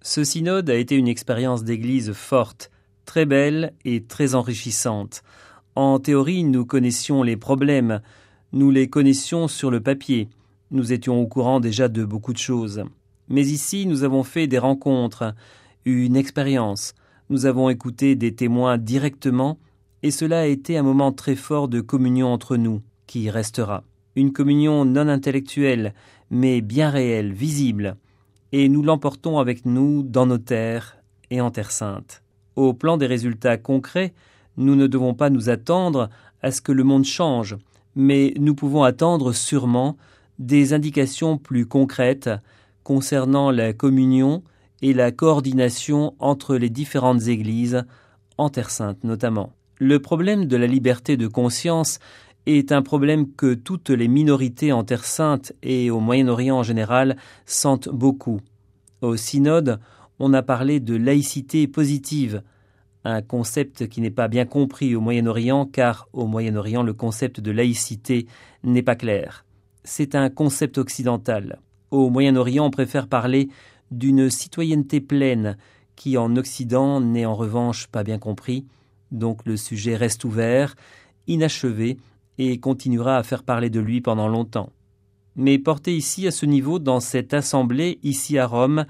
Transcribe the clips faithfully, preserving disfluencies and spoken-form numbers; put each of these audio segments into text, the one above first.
Ce synode a été une expérience d'église forte, très belle et très enrichissante. En théorie, nous connaissions les problèmes, nous les connaissions sur le papier, nous étions au courant déjà de beaucoup de choses. Mais ici, nous avons fait des rencontres, une expérience, nous avons écouté des témoins directement, et cela a été un moment très fort de communion entre nous, qui restera. Une communion non intellectuelle, mais bien réelle, visible, et nous l'emportons avec nous dans nos terres et en Terre Sainte. Au plan des résultats concrets, nous ne devons pas nous attendre à ce que le monde change, mais nous pouvons attendre sûrement des indications plus concrètes concernant la communion et la coordination entre les différentes églises, en Terre Sainte notamment. Le problème de la liberté de conscience est un problème que toutes les minorités en Terre Sainte et au Moyen-Orient en général sentent beaucoup. Au synode, on a parlé de laïcité positive, un concept qui n'est pas bien compris au Moyen-Orient car au Moyen-Orient le concept de laïcité n'est pas clair. C'est un concept occidental. Au Moyen-Orient, on préfère parler d'une citoyenneté pleine qui en Occident n'est en revanche pas bien compris. Donc le sujet reste ouvert, inachevé et continuera à faire parler de lui pendant longtemps. Mais porté ici à ce niveau, dans cette assemblée, ici à Rome,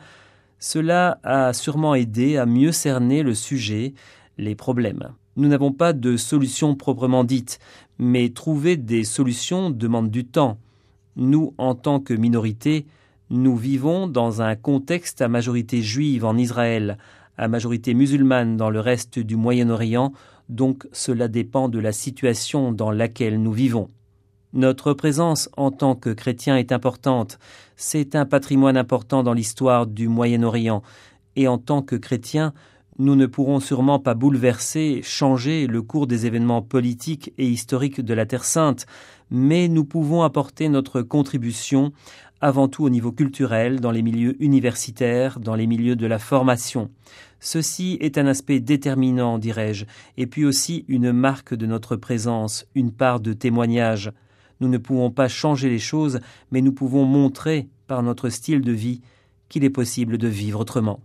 cela a sûrement aidé à mieux cerner le sujet, les problèmes. Nous n'avons pas de solution proprement dite, mais trouver des solutions demande du temps. Nous, en tant que minorité, nous vivons dans un contexte à majorité juive en Israël, à majorité musulmane dans le reste du Moyen-Orient, donc cela dépend de la situation dans laquelle nous vivons. Notre présence en tant que chrétiens est importante, c'est un patrimoine important dans l'histoire du Moyen-Orient, et en tant que chrétiens, nous ne pourrons sûrement pas bouleverser, changer le cours des événements politiques et historiques de la Terre Sainte, mais nous pouvons apporter notre contribution avant tout au niveau culturel, dans les milieux universitaires, dans les milieux de la formation. Ceci est un aspect déterminant, dirais-je, et puis aussi une marque de notre présence, une part de témoignage. Nous ne pouvons pas changer les choses, mais nous pouvons montrer, par notre style de vie, qu'il est possible de vivre autrement.